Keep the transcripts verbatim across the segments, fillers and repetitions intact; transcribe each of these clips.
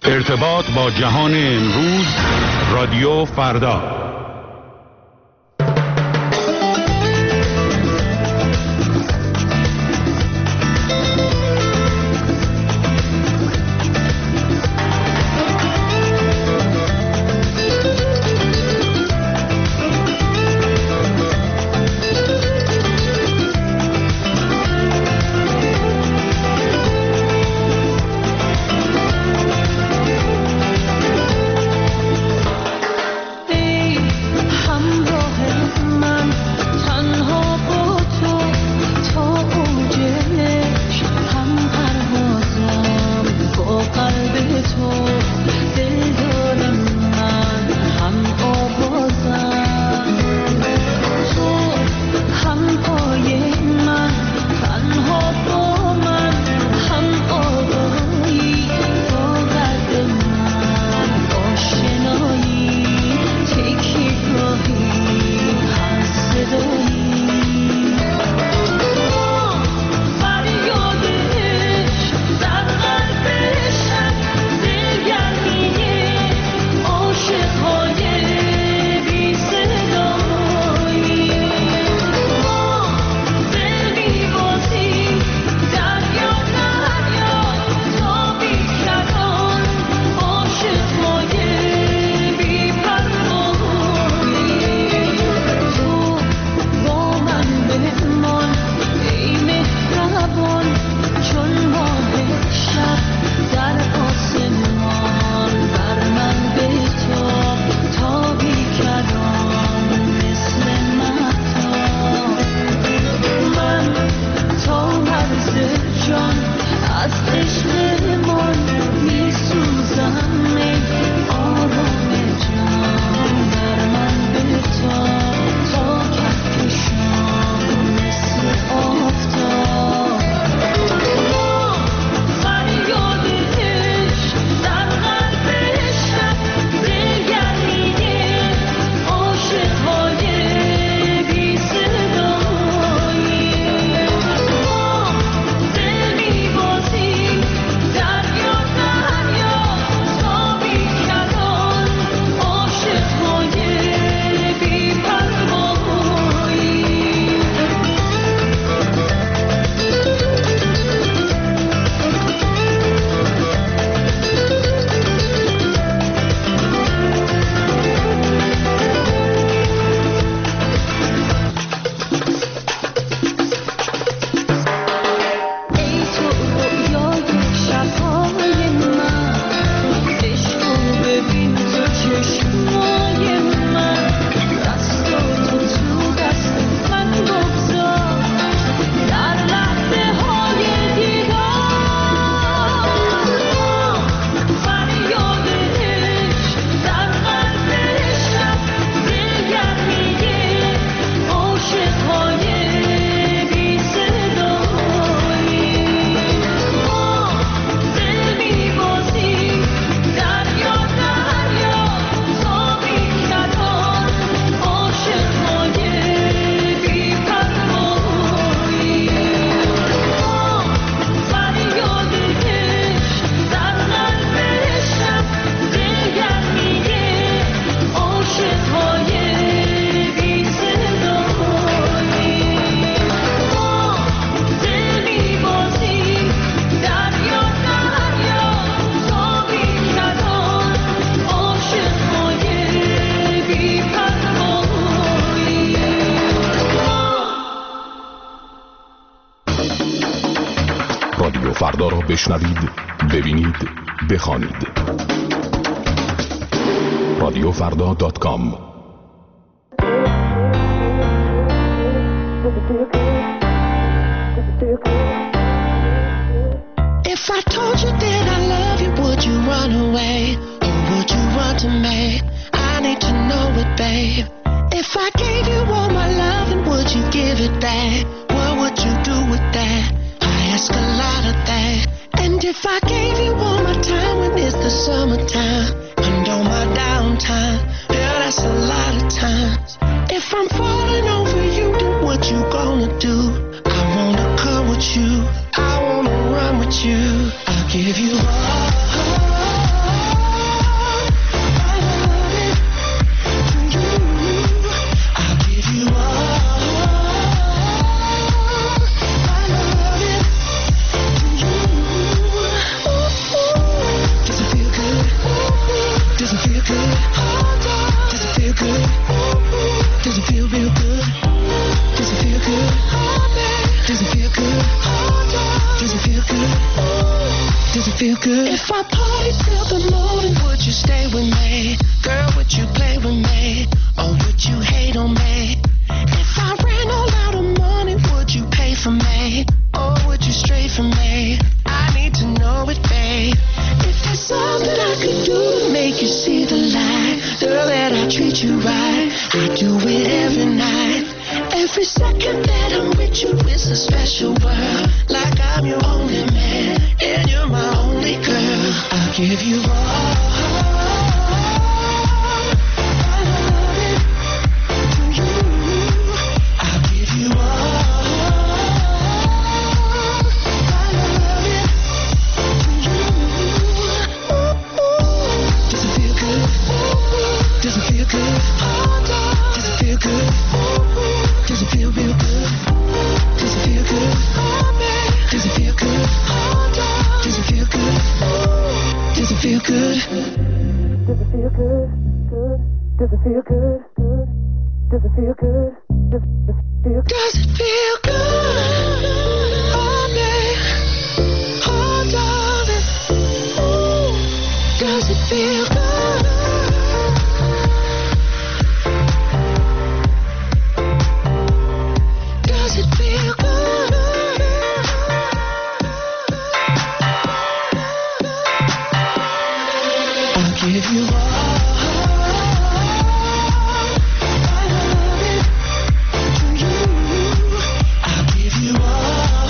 ارتباط با جهان امروز، رادیو فردا. فردا را بشنوید، ببینید، بخوانید. رادیو فردا دات کام. If I told you that I love you, would you run away? Or would you run to me? I need to know it, babe. If I gave you all my love, and would you give it back? What would you do with that? I ask a lot of that. And if I gave you all my time when it's the summertime, and all my downtime, yeah, that's a lot of times. If I'm falling over you, then what you gonna do? I wanna come with you, I wanna run with you. I'll give you all feel good? If I party till the morning, would you stay with me? Girl, would you play with me? Or would you hate on me? If I ran all out of money, would you pay for me? Or would you stray from me? I need to know it, babe. If there's something I could do to make you see the light, girl, that I treat you right, I do it every night. Every second that I'm with you is a special world. Like I'm your only man, and you're my only girl. I'll give you all I love it to you. I'll give you all I love it to you. Does it feel good? Does it feel good? Does it feel good? Does it feel real good? Does it feel good? Does it feel good? Does it feel good? Does it feel good? Does it feel good? Good. Does it feel good? Good. Does it feel good? Does it feel good? Does it feel good? Oh, babe. Oh, darling. Ooh. Does it feel good? Give you all I love it to you. I'll give you all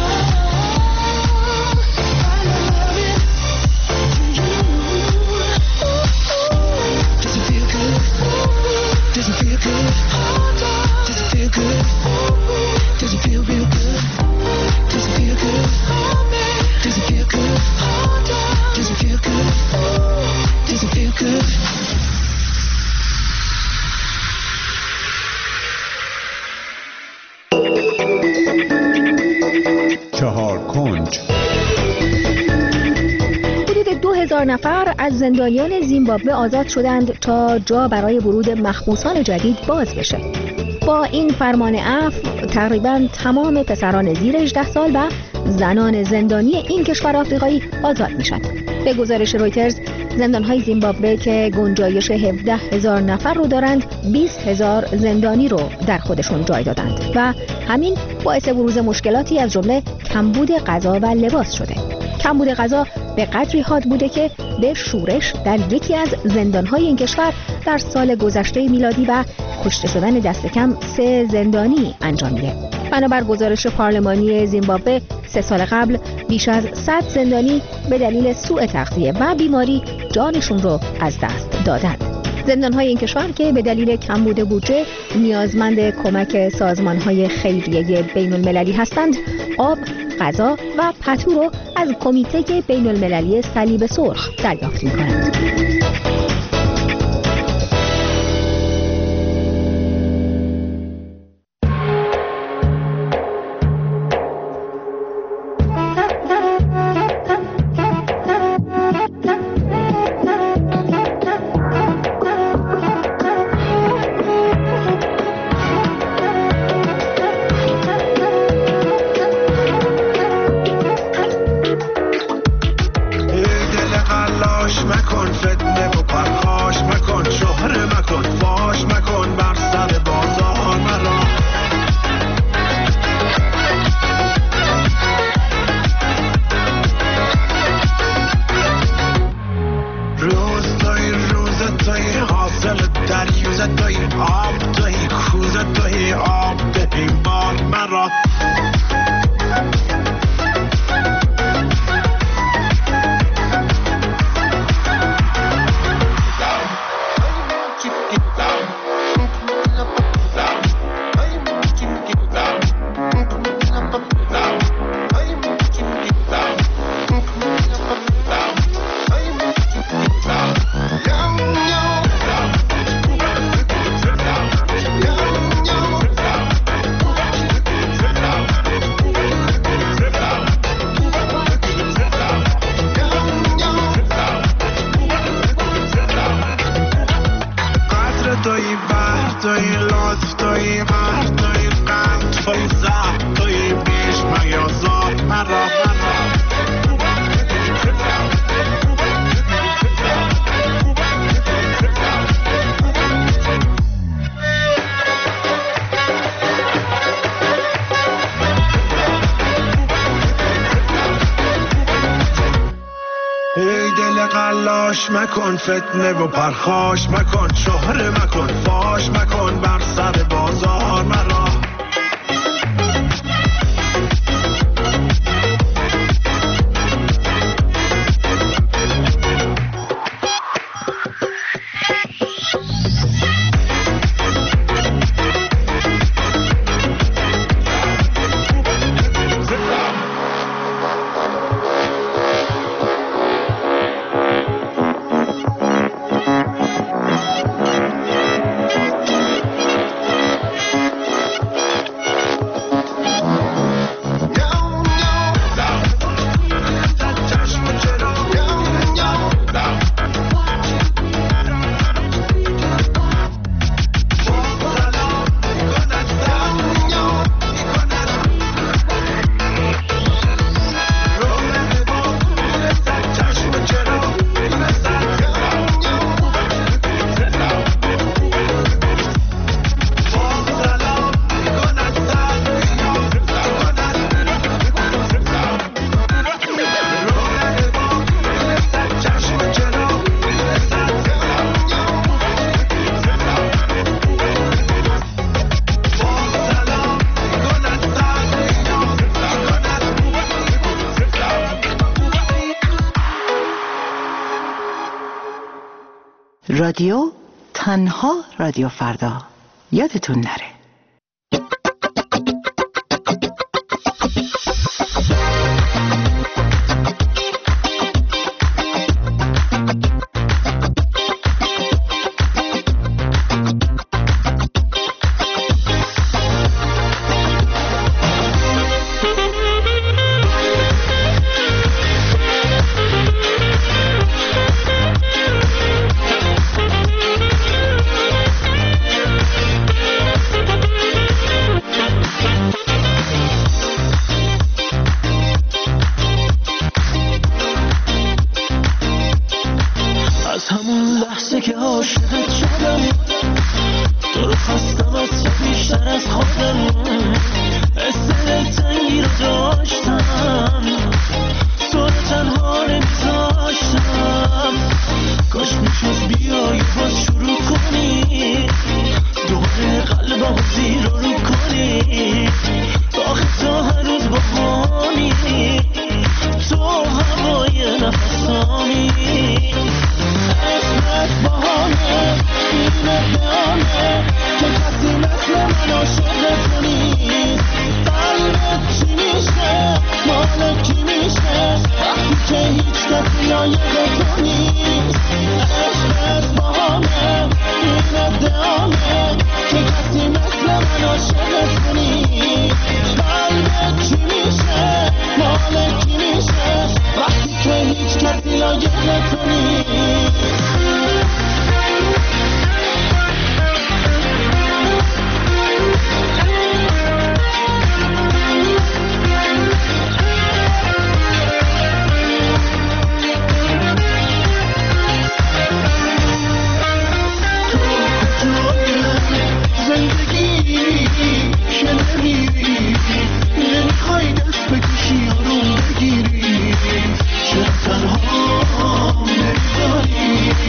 I love it to you. Does it feel good? Does it feel good? Does it feel good? Does it feel real good? Does it feel good? Does it feel good? Does it feel good? Does it feel good? چهار کنج. حدود دو هزار نفر از زندانیان زیمبابوه آزاد شدند تا جا برای ورود مخموسان جدید باز بشه. با این فرمان عفو تقریباً تمام پسران زیر هجده سال و زنان زندانی این کشور آفریقایی آزاد میشن. به گزارش رویترز زندان‌های زیمبابوه که گنجایش هفده هزار نفر رو دارند بیست هزار زندانی رو در خودشون جای دادند و همین باعث بروز مشکلاتی از جمله کمبود غذا و لباس شده. کمبود غذا به قدری حاد بوده که به شورش در یکی از زندان‌های این کشور در سال گذشته میلادی و کشته شدن دست کم سه زندانی انجام میده. بنابر گزارش پارلمانی زیمبابوه سه سال قبل بیش از صد زندانی به دلیل سوء تغذیه و بیماری جانشون رو از دست دادند. زندان‌های این کشور که به دلیل کمبود بودجه نیازمند کمک سازمان‌های خیریه بین‌المللی هستند، آب، غذا و پتو رو از کمیته بین‌المللی صلیب سرخ دریافت می‌کنند. ای دل قلاش مکن فتنه و پرخاش مکن، شهره مکن فاش مکن بر سر بازار مرا. رادیو تنها رادیو فردا، یادتون نره. تنها نمی‌داری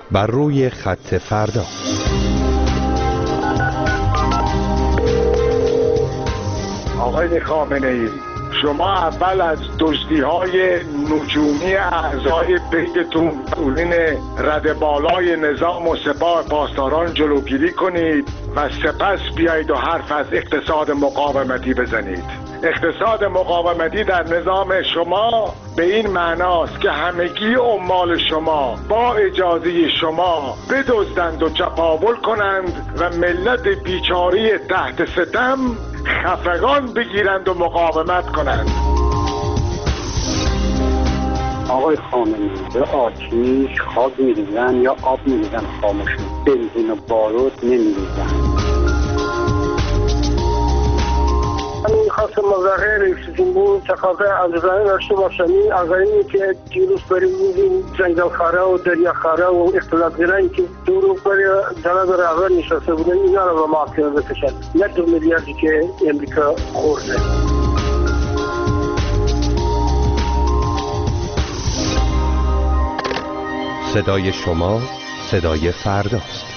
بر روی خط فردا. آقای خامنه‌ای، شما اول از دزدی‌های نجومی اعضای بیتتون مسئولین رده بالای نظام و سپاه پاسداران جلوگیری کنید و سپس بیایید و حرف از اقتصاد مقاومتی بزنید. اقتصاد مقاومتی در نظام شما به این معناست که همگی عمال شما با اجازه شما بدزدند و چپاول کنند و ملت بیچاره تحت ستم خفقان بگیرند و مقاومت کنند. آقای خامنه‌ای، به آتیش خاک می‌ریزن یا آب می‌ریزن خاموشی، بنزین و بارود نمی‌ریزن. من می‌خواستم مظاهره رئیس جمهور تقاضا عذرانه داشته باشم. این عذرانی که دیروز برای این جنگلخواره و دریاخواره و اختلافگرایی که دورو برای جناب رهبر نشسته بودن اینا رو به محاکمه بکشن، نه دو میلیاردی که امریکا خورده. صدای شما صدای فرداست.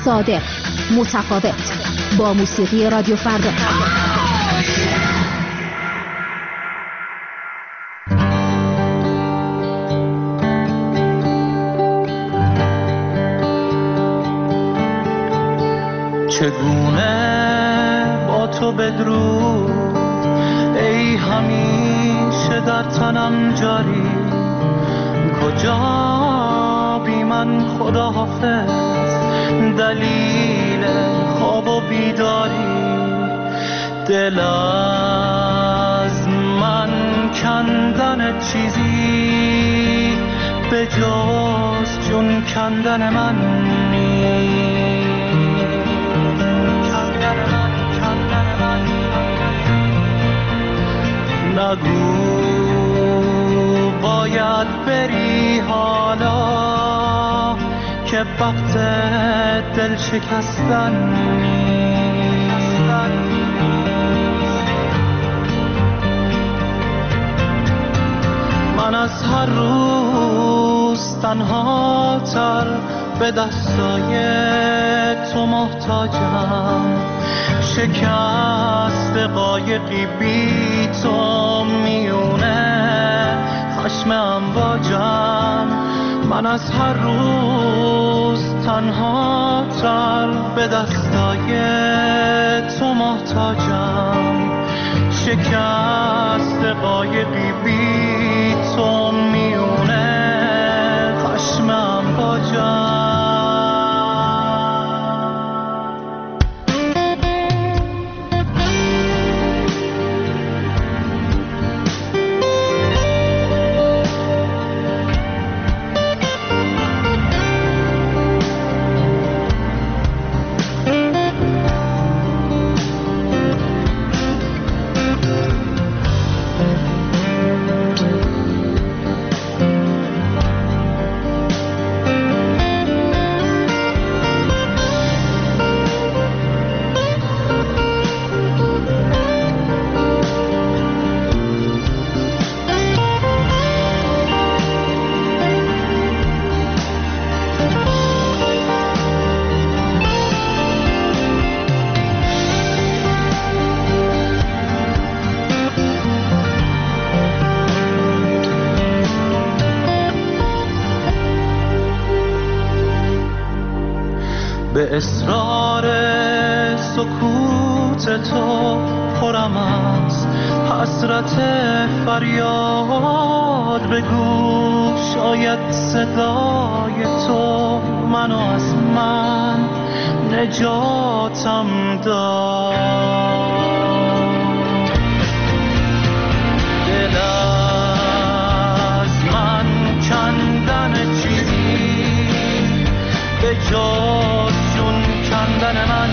صادق، متفاوت، با موسیقی رادیو فردا. چگونه با تو بدرود ای همیشه در تنم جاری، کجا بی من خدا حافظ دلیل خواب و بیداری، دل از من کندن چیزی به جز جون کندن من نیست. نگو باید بری حالا که وقت دل شکستن نیست. من از هر روز تنها تر به دستای تو محتاجم، شکست قایقی بی تو میونه خشم امواجم. من از هر روز تنها تر به دستای تو محتاجم، شکست قایقی بی تو میونه خشم امواجم. به اصرار سکوت تو پرم از حسرت فریاد بگو، شاید صدای تو منو از من نجاتم داد. دل از من کندن چیزی به جز جون کندن من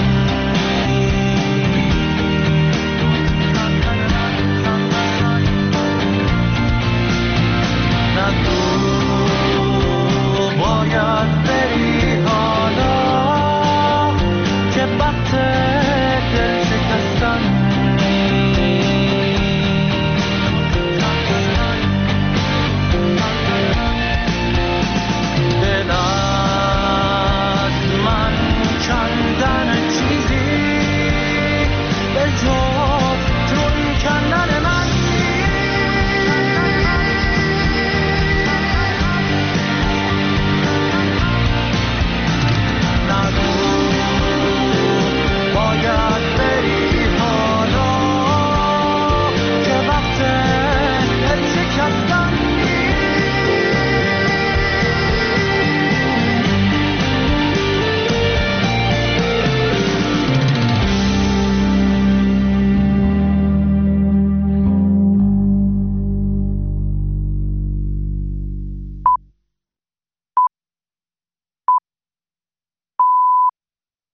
نگو باید بری حالا که وقت